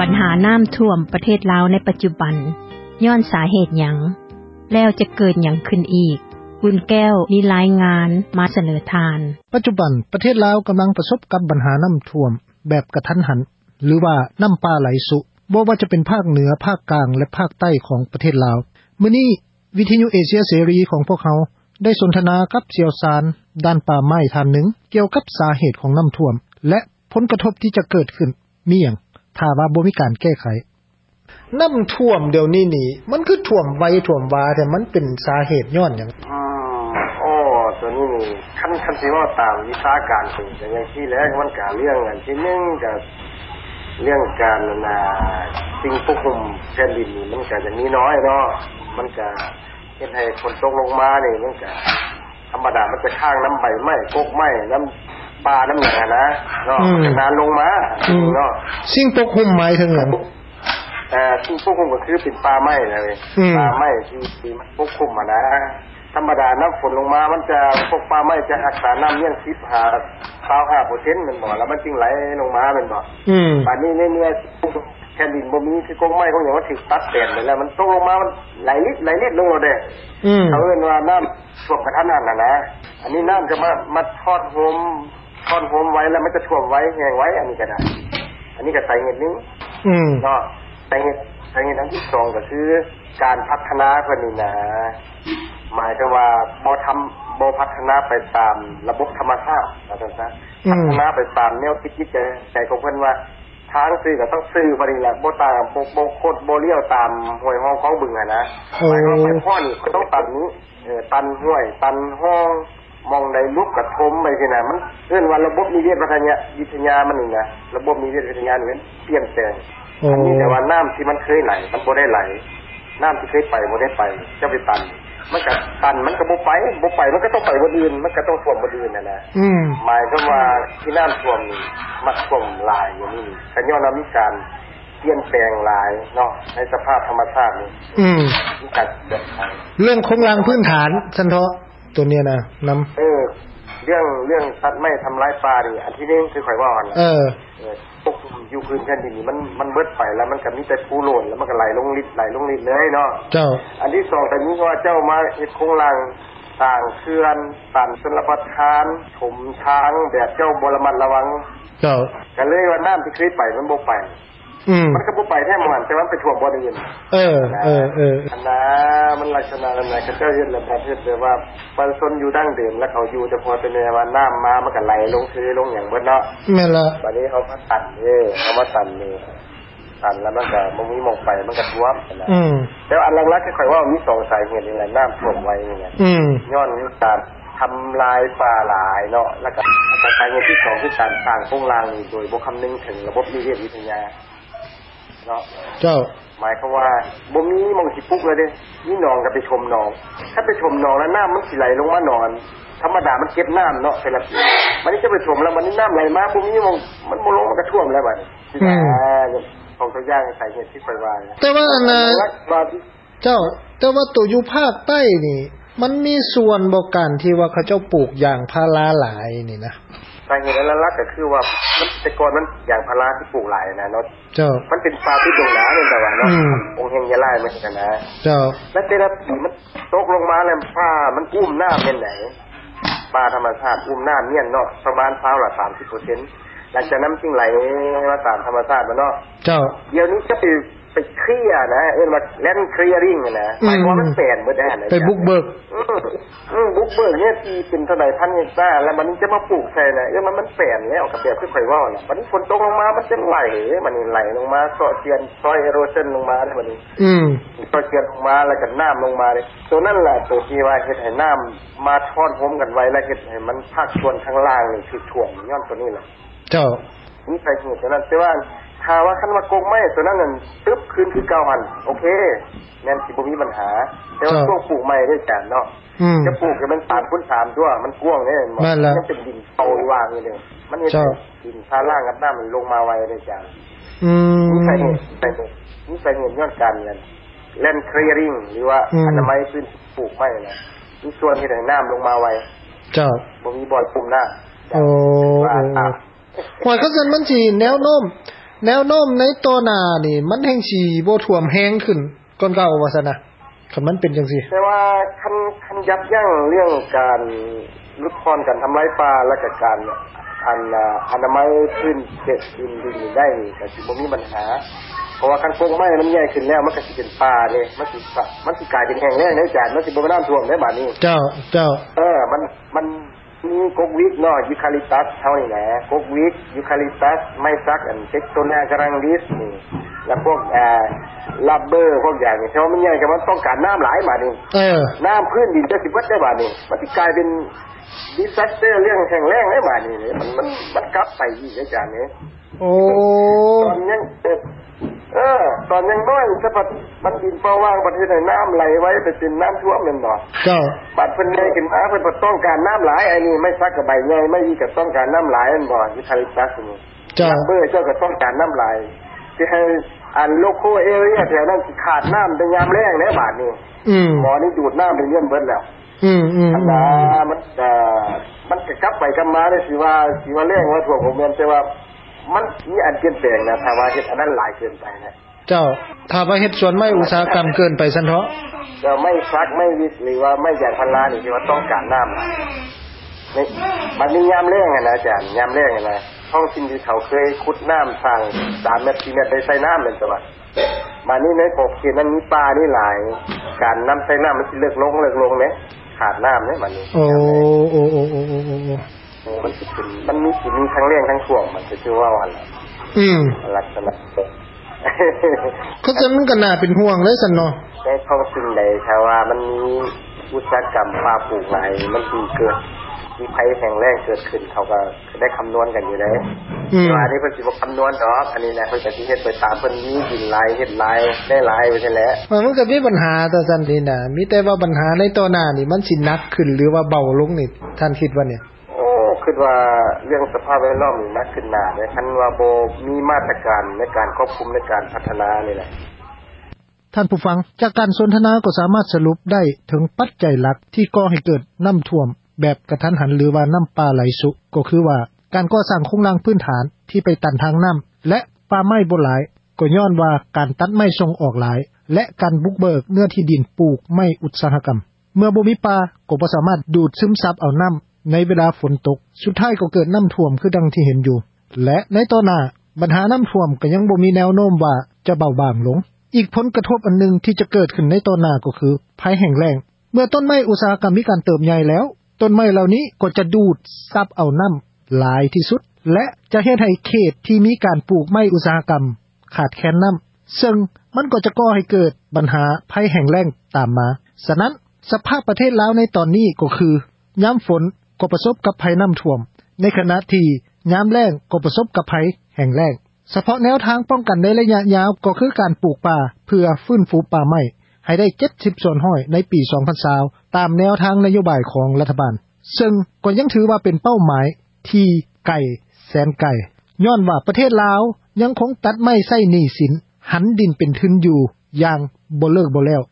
ปัญหาน้ำท่วมประเทศลาวในปัจจุบันย้อนสาเหตุหยังแล้วจะเกิดหยังขึ้นอีกบุญแก้วมีรายงานมาเสนอทานปัจจุบันประเทศลาวกำลังประสบกับปัญหาน้ำท่วมแบบกระทันหันหรือว่าน้ำป่าไหลสุบ่ว่าจะเป็นภาคเหนือภาคกลางและภาคใต้ของประเทศลาวมื้อนี้วิทยุเอเชียเสรีของพวกเขาได้สนทนากับเสี่ยวซานด้านป่าไม้ท่านหนึ่งเกี่ยวกับสาเหตุของน้ำท่วมและผลกระทบที่จะเกิดขึ้นมีหยังถ้าว่าบ่มีการแก้ไขน้ำท่วมเดี๋ยวนี้นี่มันคือท่วมไวท่วมวาแต่มันเป็นสาเหตุย้อนหยังตัวนี้นี่คันสิว่าตามวิชาการเป็นอย่างที่แล้วมันก็เรื่องอันที่1ก็เรื่องการสิ่งปกคลุมแผ่นดินนี่มันก็จะมีน้อยเนาะมันก็เฮ็ดให้ฝนตกลงมานี่มันก็ธรรมดามันจะข้างน้ำใบไม้กกไม้น้ำปลาน้ำหยังนะเนาะนานลงมาเนาะสิ่งปกคลุมหมายถึงหยังสิ่งปกคลุมก็คือเป็นปลาไม้เลยปลาไม้ที่มันปกคลุมนะธรรมดาน้ำฝนลงมามันจะพวกปลาไม้จะรักษาน้ำเลี้ยง25% มันบ่แล้วมันจึงไหลลงมาแม่นบ่บัดนี้เนี่ยแผ่นดินบ่มีคือกงไม้ของหยังว่าถูกตัดแผ่นไปแล้วมันตกลงมามันไหลลิดลงแล้วเด้เขาเรียกว่าน้ำท่วมกระทันหันนะอันนี้น้ำจะมาทอดโฮมไว้แล้วมันจะท่วมไว้แห้งไว้อันนี้ก็ได้อันนี้ก็สาเหตุนึงเนาะสาเหตุอันที่2ก็คือการพัฒนาเพิ่นนี่นะหมายถึงว่าบ่พัฒนาไปตามระบบธรรมชาติว่าซั่นซะพัฒนาไปตามแนวคิดจิตใจของเพิ่นว่าทางซื้อก็ต้องซื้อบ่นี่แหละบ่ตามบ่โคตรบ่เลี้ยวตามห้วยห้องของบึงนะหมายความว่าพ่อนี่ก็ต้องตัดนี้ตันห้วยตันห้องมองใดลุกกระทมไปสินะมันเอิ้นว่าระบบนิเวศวิทยามันนี่นะระบบนิเวศวิทยานี่เปลี่ยนแปลงอันนี้แต่ว่าน้ำที่มันเคยไหลมันบ่ได้ไหลน้ำที่เคยไปบ่ได้ไปจะไปตันมันก็ตันมันก็บ่ไปมันก็ต้องไปบ่อื่นมันก็ต้องท่วมบ่อื่นนะหมายความว่าที่น้ำท่วมนี่มันท่วมหลายอย่างนี้ก็ย้อนว่ามีการเปลี่ยนแปลงหลายเนาะในสภาพธรรมชาตินี่มีการเรื่องโครงสร้างพื้นฐานซั่นเถาะตัวเนี้ยนะนำเรื่องตัดไม้ทำลายป่านี่อันที่นึงคือข่อยว่าอันพวกอยู่พื้นแผ่นดินนี่มันเบิดไปแล้วมันก็มีแต่ภูโลนแล้วมันก็ไหลลงลิดเลยเนาะเจ้าอันที่2แต่นี้ว่าเจ้ามาเฮ็ดโครงสร้างสร้างเขื่อนตันชลประทานถมทางแบบเจ้าบ่ระมัดระวังเจ้าก็เลยว่าน้ำที่เคยไปมันบ่ไปมันก็บ่ไปแท้มันแต่ว่าไปท่วมบ่ได้ยินอันนั้นมันลักษณะนั้นก็เจ้าเฮ็ดแล้วประเทศแบบว่าประชาชนอยู่ดั้งเดิมแล้วเขาอยู่แต่พอแต่แม่ว่าน้ำมามันก็ไหลลงทะเลลงหยังเบิดเนาะแม่นล่ะบัดนี้เขามาตันเขามาตันนี่ตันแล้วมันก็บ่มีมองไปมันก็ท่วมนะแต่อันหลักๆค่อยๆว่ามี2สาเหตุนี่แหละน้ำท่วมไว้นี่แหละย้อนการทำลายป่าหลายเนาะแล้วก็สาเหตุที่2คือการสร้างโครงสร้างนี่โดยบ่คำนึงถึงระบบนิเวศวิทยาเนาะเจ้าหมายความว่าบ่มีหม่องสิปลุกเลยเด้นี่หนองก็ไปชมหนองถ้าไปชมหนองแล้วน้ำมันสิไหลลงมานอนธรรมดามันเก็บน้ำเนาะแต่ละปีมันนี่จะไปชมแล้วมันนี่น้ำไหลมาบ่มีหม่องมันบ่ลงมันก็ท่วมแล้วบัดนี้ของตัวอย่างสาเหตุที่ไปว่าแต่ว่าเจ้าแต่ว่าตัวอยู่ภาคใต้นี่มันมีส่วนบ่กันที่ว่าเขาเจ้าปลูกยางพาราหลายนี่นะสาเหตุหลักๆก็คือว่ามันแต่ก่อนมันยางพาราที่ปลูกหลายนะเนาะเจ้ามันเป็นป่าที่ดงหนาเนี่ยแต่ว่าเนาะองค์เฮงยะลายมันกันนะเจ้าแล้วแต่ละปีมันตกลงมาแล้วผ้ามันอุ้มน้ำเป็นไหนป่าธรรมชาติอุ้มน้ำเนี่ยเนาะประมาณพาวละ 30% หลังจากนั้นจึงไหลมาตามธรรมชาติมาเนาะเจ้าเดี๋ยวนี้จะไปเคลียร์นะว่าแลนเคลียร์ริ่งนะหมายความมันแปลนบ่ได้นะไปบุกเบิกบุกเบิกเนี่ยที่เป็นเท่าไหร่พันเฮกตาร์แล้วมันจะมาปลูกใส่น่ะมันแปลนแล้วกับแบบคือข่อยว่าน่ะบัดนี้ฝนตกลงมามันจะไหลมันไหลลงมาเซาะเทียนซอยเอโรชั่นลงมาได้บัดนี้เซาะเทียนลงมาแล้วก็น้ำลงมาเลยตัวนั้นแหละตัวที่ว่าเฮ็ดให้น้ำมาทอดพร้อมกันไว้แล้วเฮ็ดให้มันภาคส่วนข้างล่างนี่คือท่วมย้อนตัวนี้แหละเจ้านี่ใส่เหตุตัวนั้นแต่ว่าถ้าว่าคันว่ากงไม้ตัวนั้นนั่นตึ๊บคืนคือเก่าหั่นโอเคแม่นสิบ่มีปัญหาแต่ว่าช่วงปลูกไม้ด้วยกันเนาะจะปลูกให้มัน3คูณ3ตัวมันกว้างเด้มันเป็นดินเปาวางนี่เด้มันเฮ็ดดินข้างล่างกับน้ำมันลงมาไว้ด้วยกันนี่ใส่เหตุย้อนกันนั่นแลนด์เคลียริ่งหรือว่าอนามัยพื้นปลูกไม้น่ะมีส่วนที่ให้น้ำลงมาไว้เจ้าบ่มีบ่อยปุ่มน้าโอ้หอยเขาซั่นมันสิแนวโน้มแนวโน้มในตัวหน้านี่มันแห่งสิบ่ท่วมแรงขึ้นก่อนเก่าว่าซั่นน่ะคันมันเป็นจังซี่แต่ว่าคันยับยั้งเรื่องการลดทอนการทำลายป่าและก็การอนามัยพื้นเขตดินได้นี่ก็สิบ่มีปัญหาเพราะว่าคันโกงไม้มันใหญ่ขึ้นแล้วมันก็สิเป็นป่าเด้มันสิกลายเป็นแห้งแล้งในจานมันสิบ่น้ำท่วมได้บัดนี้เจ้ามันมีกกวิกเนาะยูคาลิปตัสเท่านี้แหละกกวิกยูคาลิปตัสไม้ซักอันเทคโทนากรังดิสนี่แล้วพวกลับเบอร์พวกอย่างนี้เพราะมันใหญ่ก็มันต้องการน้ำหลายบัดนี้น้ำพื้นดินจะสิเบิดได้บัดนี้มันสิกลายเป็นดิซาสเตอร์เรื่องแห้งแล้งได้บัดนี้มันกลับไปอีกอาจารย์นี่โอ้ตอนยังตอนยังน้อยถ้ามันดินเปล่าว่างประเทศไหนน้ำไหลไว้ไปเป็นน้ำท่วมแม่นบ่เจ้าบัดเพิ่นใหญ่ขึ้นมาเพิ่นต้องการน้ำหลายไอ้นี่ไม่ซักกับใบใหญ่ไม่อีก็ต้องการน้ำหลายแม่นบ่ยูคาลิปตัสนี่เจ้าเบอร์เจ้าก็ต้องการน้ำหลายที่ให้โลโคเอเรียแถวนั้นสิขาดน้ำเป็นยามแล้งแล้วบาดนี้หมอนี่ดูดน้ำไปเรื่อยเบิดแล้วธรรมดามันก็กลับไปกลับมาได้สิว่าแรงว่าท่วมบ่แม่นแต่ว่ามันมีอันเปลี่ยนแปลงนะถ้าว่าเฮ็ดอันนั้นหลายเกินไปนะเจ้าถ้าว่าเฮ็ดสวนไม้อุตสาหกรรมเกินไปซั่นเถาะก็ไม่ซักไม่วิทย์หรือว่าไม่ยางพารานี่ที่ว่าต้องการน้ำนี่มันมียามแล้งนะอาจารย์ยามแล้งนะท้องถิ่นที่เขาเคยขุดน้ำสร้าง3เมตร4เมตรได้ใส่น้ำนั่นตัวบัดนี้ในขอบเขตนั้นมีป่านี่หลายการน้ำใส่น้ำมันสิเลิกลงเด้ขาดน้ำเด้บัดนี้โอ้มันมีสิมีทั้งแรงทั้งท่วมมันจะชื่อว่าว่าลักษณะเขาจะมันก็น่าเป็นห่วงเลยซั่นเนาะในท้องถิ่นใดถ้าว่ามันมีอุตสาหกรรมป่าปลูกหลายมันสิเกิดมีภัยแห้งแล้งเกิดขึ้นเขาก็ได้คำนวณกันอยู่แล้วว่าอันนี้เพิ่นสิบ่คำนวณดอกอันนี้แหละเพิ่นก็สิเฮ็ดไปตามเพิ่นมีดินหลายเฮ็ดหลายได้หลายไปซั่นแหละมันก็มีปัญหาต่อซั่นทีน่ะมีแต่ว่าปัญหาในต่อหน้านี่มันสิหนักขึ้นหรือว่าเบาลงนี่ท่านคิดว่าเนี่ยคิดว่าเรื่องสภาพแวดล้อมนี่นักขึ้นหน้าได้คันว่าบ่มีมาตรการในการควบคุมในการพัฒนานี่แหละท่านผู้ฟังจากการสนทนาก็สามารถสรุปได้ถึงปัจจัยหลักที่ก่อให้เกิดน้ำท่วมแบบกระทันหันหรือว่าน้ำป่าไหลสุก็คือว่าการก่อสร้างโครงสร้างพื้นฐานที่ไปตันทางน้ำและป่าไม้บ่หลายก็ย้อนว่าการตัดไม้ส่งออกหลายและการบุกเบิกเนื้อที่ดินปลูกไม้อุตสาหกรรมเมื่อบ่มีป่าก็บ่สามารถดูดซึมซับเอาน้ำในเวลาฝนตกสุดท้ายก็เกิดน้ำท่วมคือดังที่เห็นอยู่และในต่อหน้าปัญหาน้ำท่วมก็ยังบ่มีแนวโน้มว่าจะเบาบางลงอีกผลกระทบอันนึงที่จะเกิดขึ้นในต่อหน้าก็คือภัยแห้งแล้งเมื่อต้นไม้อุตสาหกรรมมีการเติบใหญ่แล้วต้นไม้เหล่านี้ก็จะดูดซับเอาน้ำหลายที่สุดและจะเฮ็ดให้เขตที่มีการปลูกไม้อุตสาหกรรมขาดแคลนน้ำซึ่งมันก็จะก่อให้เกิดปัญหาภัยแห้งแล้งตามมาฉะนั้นสภาพประเทศลาวในตอนนี้ก็คือยามฝนก็ประสบกับภัยน้ำท่วมในขณะที่ยามแล้งก็ประสบกับภัยแห้งแล้งเฉพาะแนวทางป้องกันในระยะยาวก็คือการปลูกป่าเพื่อฟื้นฟูป่าไม้ให้ได้70ส่วน100ในปี2020ตามแนวทางนโยบายของรัฐบาลซึ่งก็ยังถือว่าเป็นเป้าหมายที่ไกลแสนไกลย้อนว่าประเทศลาวยังคงตัดไม้ใช้หนี้สินหันดินเป็นทุนอยู่อย่างบ่เลิกบ่แล้ว